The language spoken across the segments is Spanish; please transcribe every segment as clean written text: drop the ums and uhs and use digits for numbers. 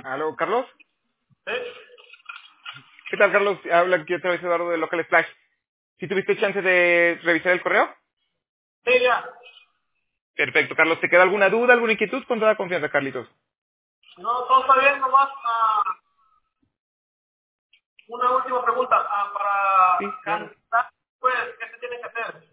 Aló, Carlos. ¿Sí? ¿Qué tal, Carlos? Habla aquí otra vez Eduardo de Local Splash. ¿Sí tuviste chance de revisar el correo? Sí, ya. Perfecto, Carlos. ¿Te queda alguna duda, alguna inquietud? Con toda confianza, Carlitos. No, todo está bien, nomás una última pregunta. Sí, Para claro. cancelar, pues, ¿qué se tiene que hacer?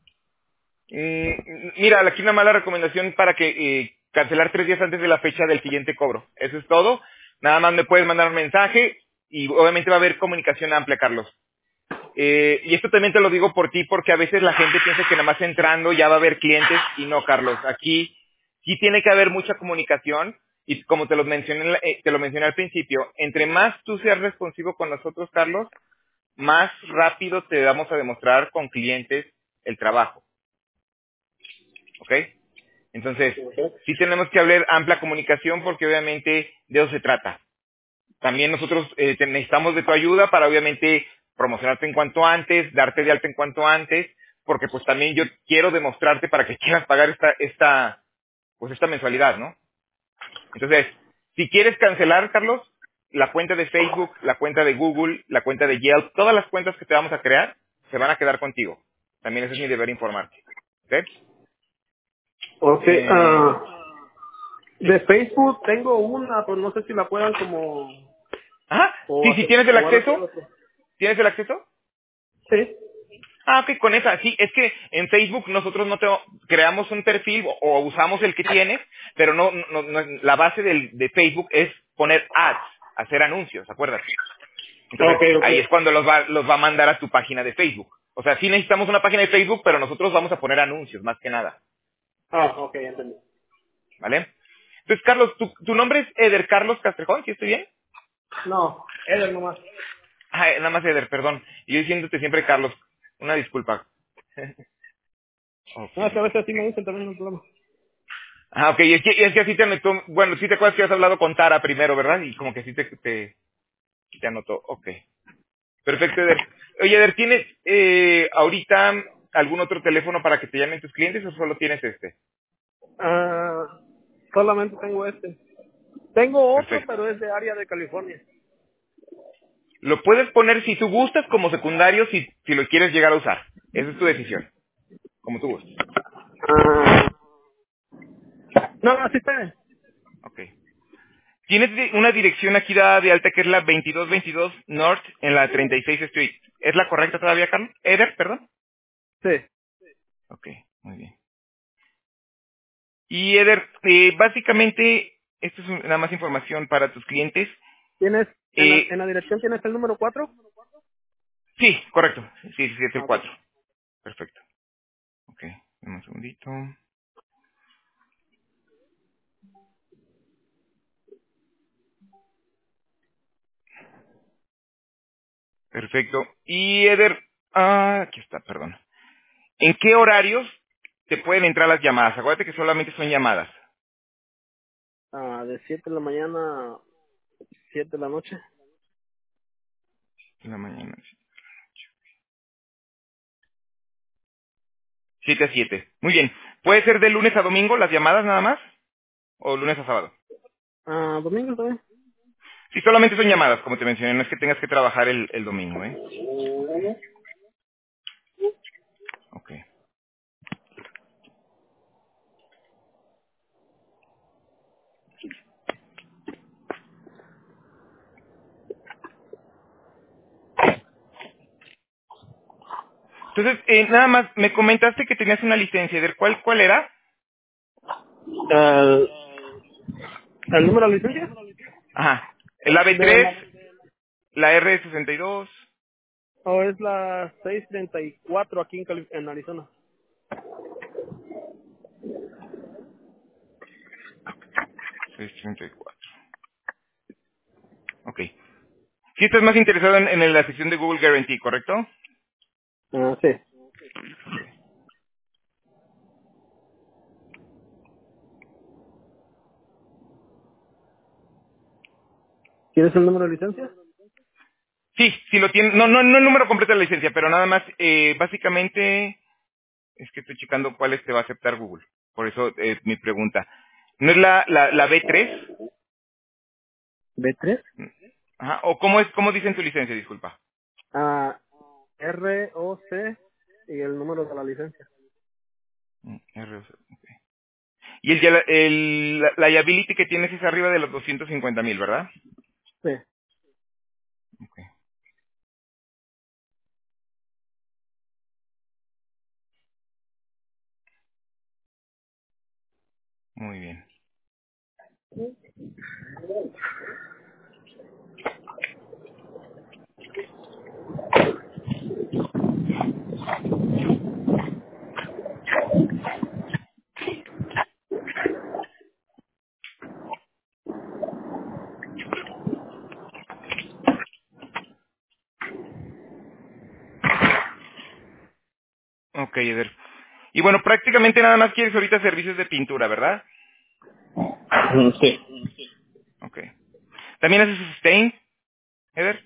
Mira, aquí una mala recomendación para que cancelar 3 días antes de la fecha del siguiente cobro. Eso es todo. Nada más me puedes mandar un mensaje y obviamente va a haber comunicación amplia, Carlos. Y esto también te lo digo por ti porque a veces la gente piensa que nada más entrando ya va a haber clientes y no, Carlos. Aquí sí tiene que haber mucha comunicación y como te lo mencioné al principio, entre más tú seas responsivo con nosotros, Carlos, más rápido te vamos a demostrar con clientes el trabajo. ¿Ok? Entonces, Ok. sí tenemos que hablar amplia comunicación porque obviamente de eso se trata. También nosotros necesitamos de tu ayuda para obviamente promocionarte en cuanto antes, darte de alta en cuanto antes, porque pues también yo quiero demostrarte para que quieras pagar esta mensualidad, ¿no? Entonces, si quieres cancelar, Carlos, la cuenta de Facebook, la cuenta de Google, la cuenta de Yelp, todas las cuentas que te vamos a crear, se van a quedar contigo. También ese es mi deber informarte. ¿Ok? Ok, Eh, de Facebook tengo una, pero no sé si la puedan como... ajá, O, sí, si tienes el o van a hacer acceso, otro. ¿tienes el acceso? Sí. Ah, ok, con esa, sí, es que en Facebook nosotros no te creamos un perfil o usamos el que tienes, pero la base de Facebook es poner ads, hacer anuncios, acuérdate. Entonces, Ok, ahí es ok. cuando los va a mandar a tu página de Facebook. O sea, sí necesitamos una página de Facebook, pero nosotros vamos a poner anuncios, más que nada, Ok, entendí. ¿vale? Entonces, Carlos, tu nombre es Eder Carlos Castrejón, ¿sí estoy bien? No, Eder nomás. Ah, nada más Eder, perdón. Y yo diciéndote siempre Carlos, una disculpa. Ok. No, es que a veces así me dicen también, no hay problema. Ah, ok, y es que así te anotó, bueno, sí te acuerdas que has hablado con Tara primero, ¿verdad? Y como que sí te anotó, ok. Perfecto, Eder. Oye, Eder, ¿tienes ahorita algún otro teléfono para que te llamen tus clientes o solo tienes este? Ah, solamente tengo este. Tengo otro, Perfecto. pero es de área de California. Lo puedes poner si tú gustas como secundario si lo quieres llegar a usar. Esa es tu decisión, como tú gustes. Ah, no, no, sí está bien. Ok. Tienes una dirección aquí dada de alta que es la 2222 North en la 36 Street. ¿Es la correcta todavía, Carlos? Eder, perdón. Sí. Ok, muy bien. Y Eder, básicamente, esto es nada más información para tus clientes. ¿Tienes, Eh, en la dirección tienes el número 4? sí, correcto. Sí, sí, sí, es el Ok. 4. Perfecto. Ok, dame un segundito. Perfecto. Y Eder, aquí está, perdón. ¿En qué horarios te pueden entrar las llamadas? Acuérdate que solamente son llamadas. De 7 de la mañana a 7 de la noche. En la mañana. 7 a 7. Muy bien. ¿Puede ser de lunes a domingo las llamadas nada más? ¿O lunes a sábado? Domingo también. Sí, solamente son llamadas, como te mencioné. No es que tengas que trabajar el domingo, ¿eh? Ok. Entonces, nada más, me comentaste que tenías una licencia. ¿De cuál era? ¿El, el número de licencia? Ajá. El De AB3, la, la R62, ¿O es la 634 aquí en Arizona? 634. Ok. Si estás más interesado en la sección de Google Guarantee, ¿correcto? Sí. Ok. ¿Quieres el número de licencia? Sí, sí lo tiene. No el número completo de la licencia, pero nada más, básicamente, es que estoy checando cuáles te va a aceptar Google. Por eso mi pregunta. ¿No es la B3? B3. Ajá. ¿O cómo dice en tu licencia, disculpa? ROC y el número de la licencia. ROC, ok. Y la liability que tienes es arriba de los 250,000, ¿verdad? Sí. Ok, muy bien. Ok, Eder. Y bueno, prácticamente nada más quieres ahorita servicios de pintura, ¿verdad? Sí. Ok. ¿También haces stain, Eder?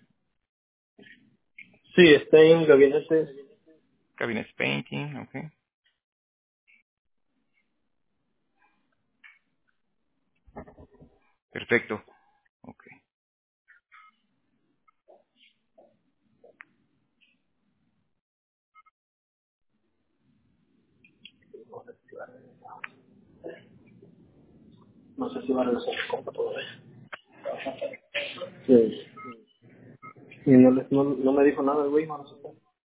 Sí, está en gabinetes. Cabinet painting, ok. Perfecto. Ok. No sé si va a regresar a compra todavía. Sí. Y no me dijo nada el güey, no sé.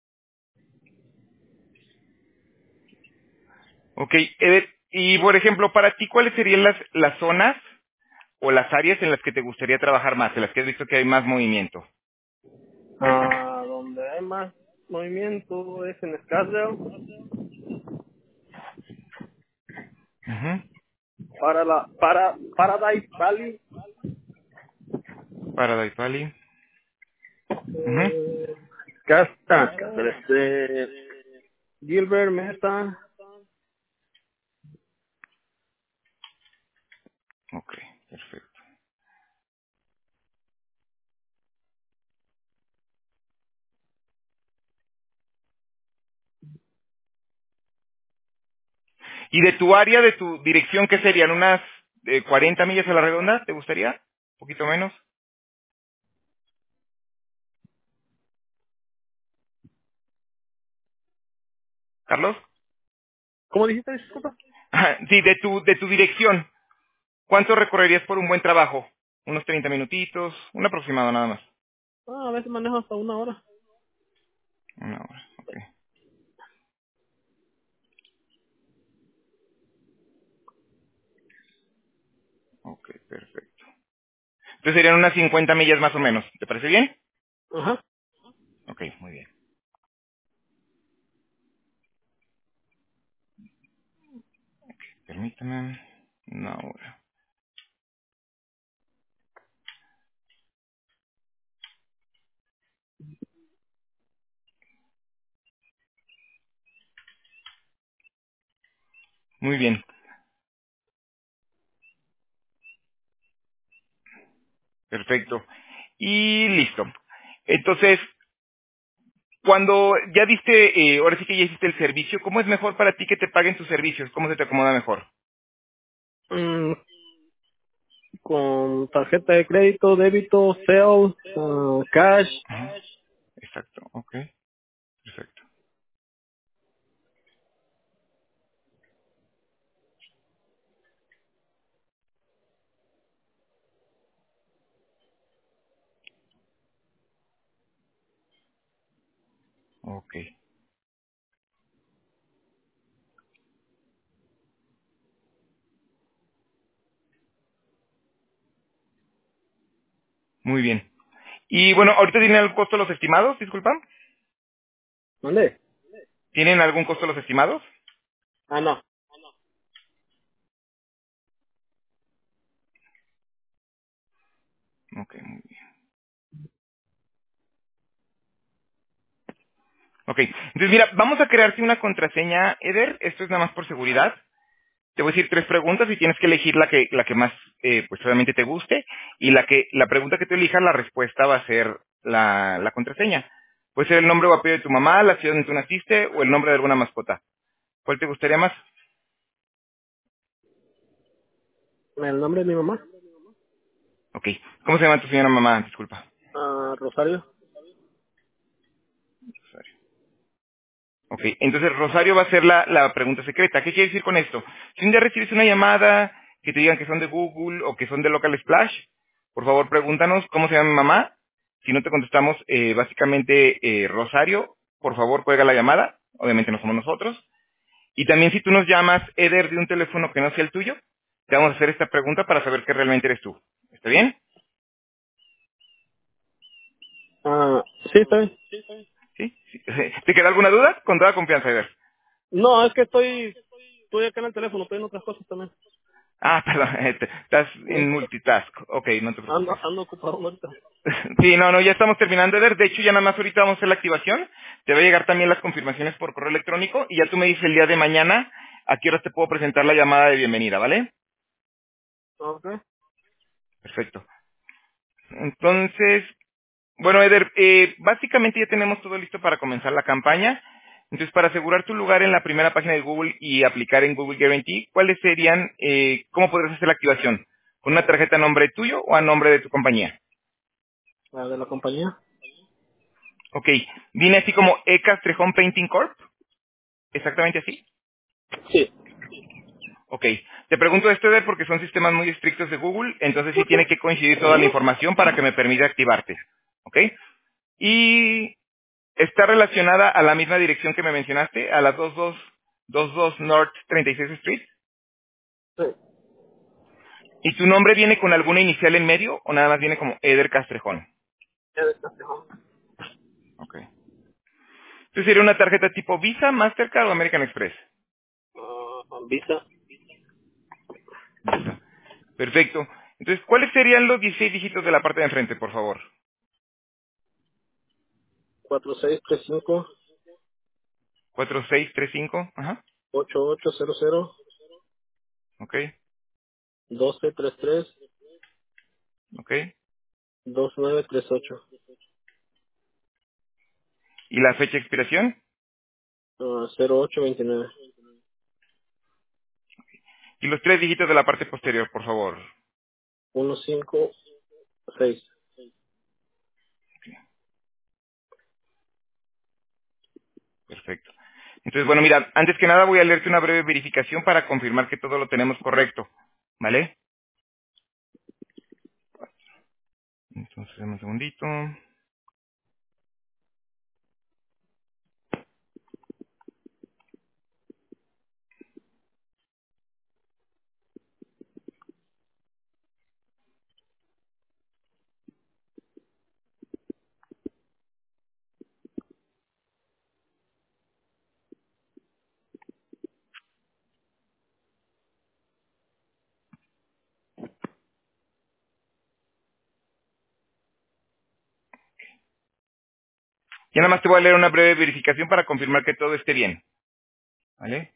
Ok, Eder, y por ejemplo, para ti, ¿cuáles serían las zonas o las áreas en las que te gustaría trabajar más, en las que has visto que hay más movimiento? Donde hay más movimiento es en Scottsdale, Ujú. para Paradise Valley, Paradise Valley. Ujú. Gilbert Mesa. Ok, perfecto. ¿Y de tu área, de tu dirección, qué serían? ¿Unas 40 millas a la redonda? ¿Te gustaría? ¿Un poquito menos? ¿Carlos? ¿Cómo dijiste, disculpa? Ajá, sí, de tu dirección. ¿Cuánto recorrerías por un buen trabajo? ¿Unos 30 minutitos? Un aproximado nada más. A veces manejo hasta 1 hora. Una hora, ok. Ok, perfecto. Entonces serían unas 50 millas más o menos. ¿Te parece bien? Ajá. Ok, muy bien. Permítame. Una hora. Muy bien. Perfecto. Y listo. Entonces, cuando ya diste, ahora sí que ya hiciste el servicio, ¿cómo es mejor para ti que te paguen tus servicios? ¿Cómo se te acomoda mejor? Mm, con tarjeta de crédito, débito, sales, cash. Ajá. Exacto, ok. Perfecto. Ok. Muy bien. Y bueno, ¿ahorita tienen algún costo los estimados? Disculpa. ¿Dónde? ¿Tienen algún costo los estimados? No. Ok, muy bien. Ok. Entonces mira, vamos a crearte una contraseña, Eder. Esto es nada más por seguridad. Te voy a decir 3 preguntas y tienes que elegir la que más, pues obviamente te guste. Y la pregunta que tú elijas, la respuesta va a ser la contraseña. Puede ser el nombre o apellido de tu mamá, la ciudad donde tú naciste o el nombre de alguna mascota. ¿Cuál te gustaría más? El nombre de mi mamá. Ok. Ok. ¿Cómo se llama tu señora mamá? Disculpa. Rosario. Rosario. Ok. Entonces, Rosario va a ser la pregunta secreta. ¿Qué quiere decir con esto? Si un día recibes una llamada que te digan que son de Google o que son de Local Splash, por favor, pregúntanos cómo se llama mi mamá. Si no te contestamos, básicamente, Rosario, por favor, cuelga la llamada. Obviamente no somos nosotros. Y también si tú nos llamas, Eder, de un teléfono que no sea el tuyo, te vamos a hacer esta pregunta para saber que realmente eres tú. ¿Está bien? Sí, está bien. ¿Sí? ¿Sí? ¿Te queda alguna duda? Con toda confianza, Eder. No, es que estoy acá en el teléfono, estoy en otras cosas también. Ah, perdón, estás Sí. en multitask. Ok, no te preocupes. Ando ocupado ahorita. Sí, no, ya estamos terminando, Eder. De hecho, ya nada más ahorita vamos a hacer la activación. Te va a llegar también las confirmaciones por correo electrónico y ya tú me dices el día de mañana a qué horas te puedo presentar la llamada de bienvenida, ¿vale? Ok. Perfecto. Entonces, bueno, Eder, básicamente ya tenemos todo listo para comenzar la campaña. Entonces, para asegurar tu lugar en la primera página de Google y aplicar en Google Guarantee, ¿cuáles serían, cómo podrías hacer la activación? ¿Con una tarjeta a nombre tuyo o a nombre de tu compañía? La de la compañía. Ok, viene así como E Castrejón Painting Corp, exactamente así. Sí. Ok, te pregunto esto, Eder, porque son sistemas muy estrictos de Google, entonces sí tiene que coincidir toda la información para que me permita activarte. Ok, y está relacionada a la misma dirección que me mencionaste, a la 2222 North 36 Street. Sí. ¿Y tu nombre viene con alguna inicial en medio o nada más viene como Eder Castrejón? Es de Castrejón. Ok. Entonces sería una tarjeta tipo Visa, Mastercard o American Express. Visa. Visa. Perfecto. Entonces, ¿cuáles serían los 16 dígitos de la parte de enfrente, por favor? 4635 4635. Ajá. 8800 Ok. 1233 Ok. 2938. ¿Y la fecha de expiración? 0829. Y los 3 dígitos de la parte posterior, por favor. 156. Perfecto. Entonces, bueno, mira, antes que nada voy a leerte una breve verificación para confirmar que todo lo tenemos correcto. ¿Vale? Entonces, dame un segundito. Ya nada más te voy a leer una breve verificación para confirmar que todo esté bien. ¿Vale?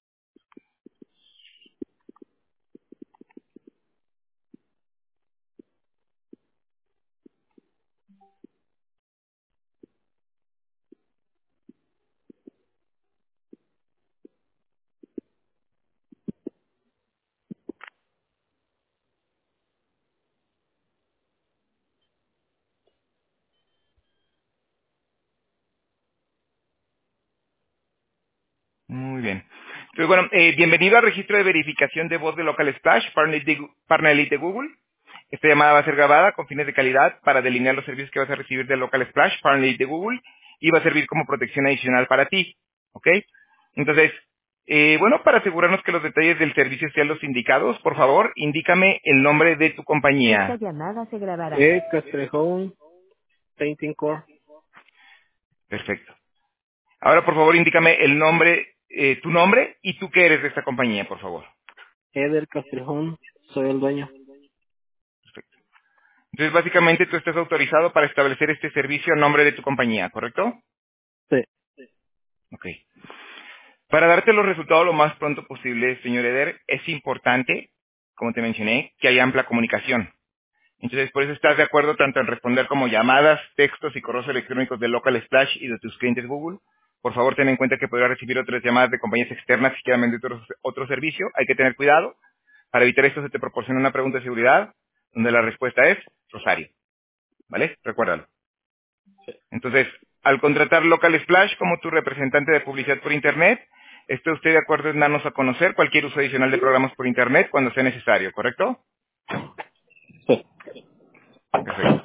Muy bien. Entonces, bueno, bienvenido al registro de verificación de voz de Local Splash, Partner Elite de Google. Esta llamada va a ser grabada con fines de calidad para delinear los servicios que vas a recibir de Local Splash, Partner Elite de Google, y va a servir como protección adicional para ti. ¿Ok? Entonces, bueno, para asegurarnos que los detalles del servicio sean los indicados, por favor, indícame el nombre de tu Esta compañía. llamada se grabará. Castrejón Painting Core. Perfecto. Ahora, por favor, indícame el nombre, tu nombre y tú qué eres de esta compañía, por favor. Eder Castrejón, soy el dueño. Perfecto. Entonces, básicamente, tú estás autorizado para establecer este servicio a nombre de tu compañía, ¿correcto? Sí. Ok. Para darte los resultados lo más pronto posible, señor Eder, es importante, como te mencioné, que haya amplia comunicación. Entonces, por eso estás de acuerdo tanto en responder como llamadas, textos y correos electrónicos de Local Splash y de tus clientes Google. Por favor, ten en cuenta que podrás recibir otras llamadas de compañías externas si quieran vender otro servicio. Hay que tener cuidado. Para evitar esto, se te proporciona una pregunta de seguridad, donde la respuesta es Rosario. ¿Vale? Recuérdalo. Entonces, al contratar Local Splash como tu representante de publicidad por Internet, ¿está usted de acuerdo en darnos a conocer cualquier uso adicional de programas por Internet cuando sea necesario, correcto? Sí. Perfecto.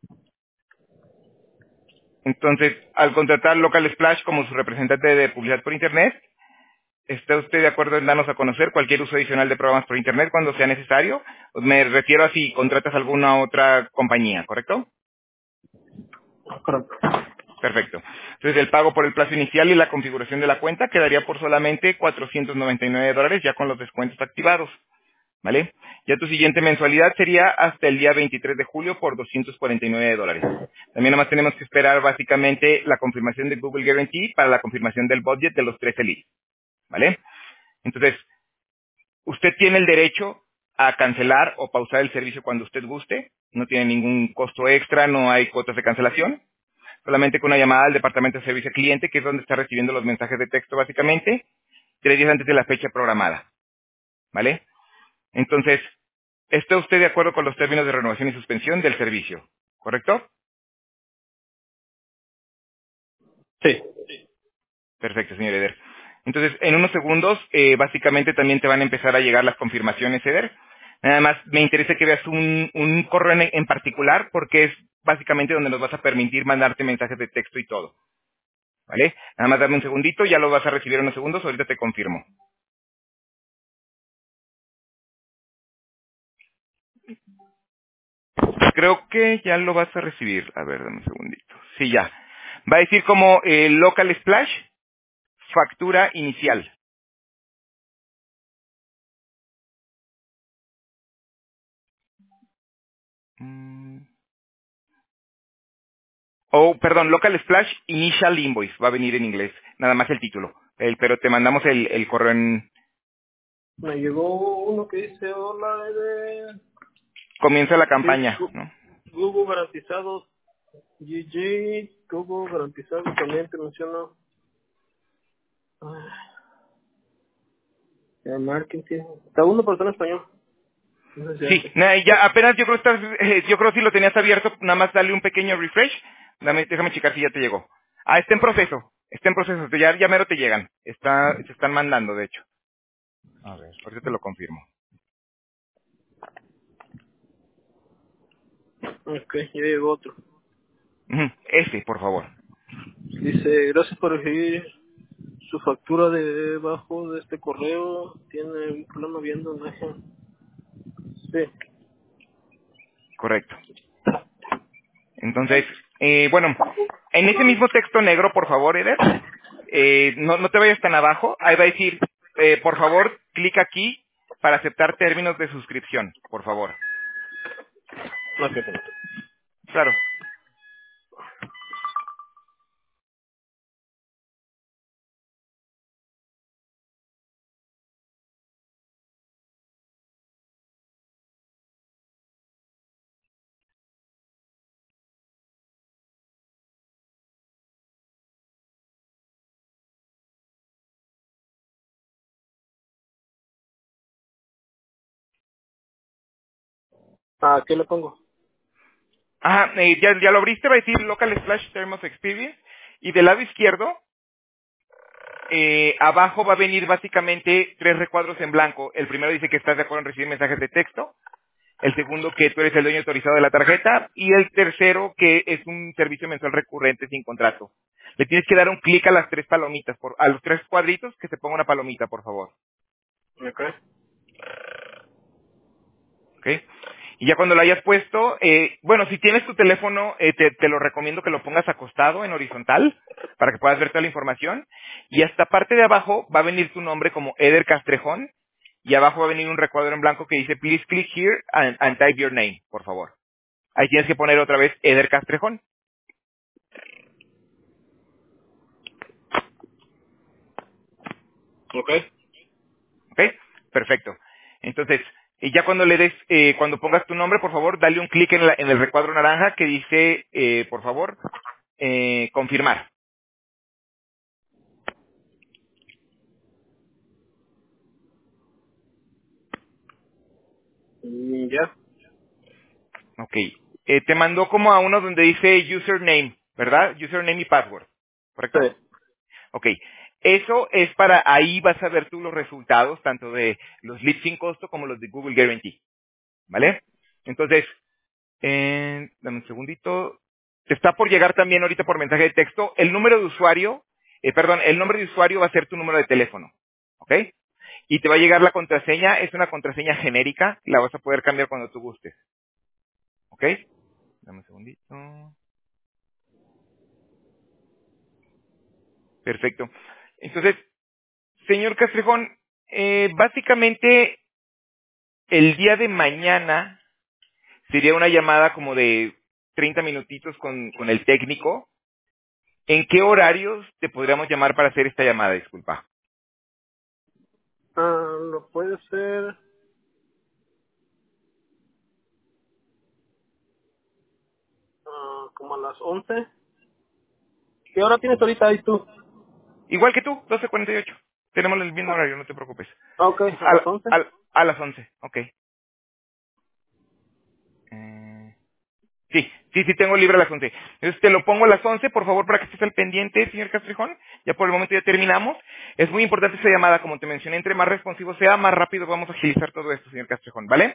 Entonces, al contratar Local Splash como su representante de publicidad por Internet, ¿está usted de acuerdo en darnos a conocer cualquier uso adicional de programas por Internet cuando sea necesario? Me refiero a si contratas alguna otra compañía, ¿correcto? Correcto. Perfecto. Entonces, el pago por el plazo inicial y la configuración de la cuenta quedaría por solamente $499 ya con los descuentos activados. ¿Vale? Ya tu siguiente mensualidad sería hasta el día 23 de julio por $249. También nada más tenemos que esperar básicamente la confirmación de Google Guarantee para la confirmación del budget de los 3 leads. ¿Vale? Entonces, usted tiene el derecho a cancelar o pausar el servicio cuando usted guste. No tiene ningún costo extra, no hay cuotas de cancelación. Solamente con una llamada al departamento de servicio al cliente, que es donde está recibiendo los mensajes de texto básicamente, 3 días antes de la fecha programada. ¿Vale? Entonces, ¿está usted de acuerdo con los términos de renovación y suspensión del servicio? ¿Correcto? Sí. Perfecto, señor Eder. Entonces, en unos segundos, básicamente también te van a empezar a llegar las confirmaciones, Eder. Nada más me interesa que veas un correo en particular porque es básicamente donde nos vas a permitir mandarte mensajes de texto y todo. ¿Vale? Nada más dame un segundito, ya lo vas a recibir en unos segundos, ahorita te confirmo. Creo que ya lo vas a recibir. A ver, dame un segundito. Sí, ya. Va a decir como Local Splash, factura inicial. Mm. Perdón, Local Splash Initial Invoice. Va a venir en inglés. Nada más el título. Pero te mandamos el correo en... Me llegó uno que dice, hola, Comienza la sí, campaña, ¿no? Google garantizado, GG, Google garantizado, también te menciono el marketing. Está uno por todo en español. No sé si Sí, hace. ya apenas yo creo, yo creo que si lo tenías abierto, nada más dale un pequeño refresh. Déjame checar si ya te llegó. Ah, está en proceso. Está en proceso. Ya mero te llegan. Se están mandando, de hecho. A ver, por eso te lo confirmo. Ok, ya llegó otro. Ujú, ese, por favor. Dice, gracias por recibir su factura debajo de este correo. Tiene un problema viendo imagen. Sí. Correcto. Entonces, bueno, en ese mismo texto negro, por favor, Eder, no te vayas tan abajo. Ahí va a decir, por favor, clic aquí para aceptar términos de suscripción, por favor. Ok. Claro. Ah, ¿qué le pongo? Ajá, ya lo abriste, va a decir Local Splash Terms of Experience. Y del lado izquierdo, abajo va a venir básicamente 3 recuadros en blanco. El primero dice que estás de acuerdo en recibir mensajes de texto. El segundo, que tú eres el dueño autorizado de la tarjeta. Y el tercero, que es un servicio mensual recurrente sin contrato. Le tienes que dar un clic a las 3 palomitas, a los 3 cuadritos, que se ponga una palomita, por favor. Ok. ¿Ok? Y ya cuando lo hayas puesto, bueno, si tienes tu teléfono, te lo recomiendo que lo pongas acostado en horizontal para que puedas ver toda la información. Y hasta parte de abajo va a venir tu nombre como Eder Castrejón y abajo va a venir un recuadro en blanco que dice please click here and type your name, por favor. Ahí tienes que poner otra vez Eder Castrejón. Ok. ¿Ok? Perfecto. Entonces, y ya cuando le des, cuando pongas tu nombre, por favor, dale un clic en el recuadro naranja que dice, por favor, confirmar. Ya. Ok. Te mandó como a uno donde dice username, ¿verdad? Username y password. Sí. ¿Correcto? Ok. Eso es para, ahí vas a ver tú los resultados, tanto de los leads sin costo como los de Google Guarantee. ¿Vale? Entonces, dame un segundito. Te está por llegar también ahorita por mensaje de texto. El número de usuario, el nombre de usuario va a ser tu número de teléfono. ¿Ok? Y te va a llegar la contraseña, es una contraseña genérica, la vas a poder cambiar cuando tú gustes. ¿Ok? Dame un segundito. Perfecto. Entonces, señor Castrejón, básicamente el día de mañana sería una llamada como de 30 minutitos con el técnico. ¿En qué horarios te podríamos llamar para hacer esta llamada? Disculpa. Lo puede ser como a las 11. ¿Qué hora tienes ahorita ahí tú? Igual que tú, 12:48. Tenemos el mismo horario, no te preocupes. Ok, a las 11. A las 11, ok. Sí, tengo libre a las 11. Entonces te lo pongo a las 11, por favor, para que estés al pendiente, señor Castrejón. Ya por el momento ya terminamos. Es muy importante esta llamada, como te mencioné, entre más responsivo sea, más rápido vamos a agilizar todo esto, señor Castrejón, ¿vale?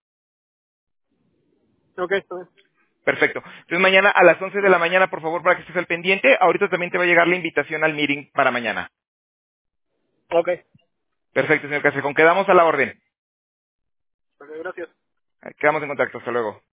Ok, está bien. Perfecto. Entonces mañana a las 11 de la mañana, por favor, para que estés al pendiente. Ahorita también te va a llegar la invitación al meeting para mañana. Ok, Perfecto, señor Castrejón. Quedamos a la orden. ok, gracias. Quedamos en contacto. Hasta luego.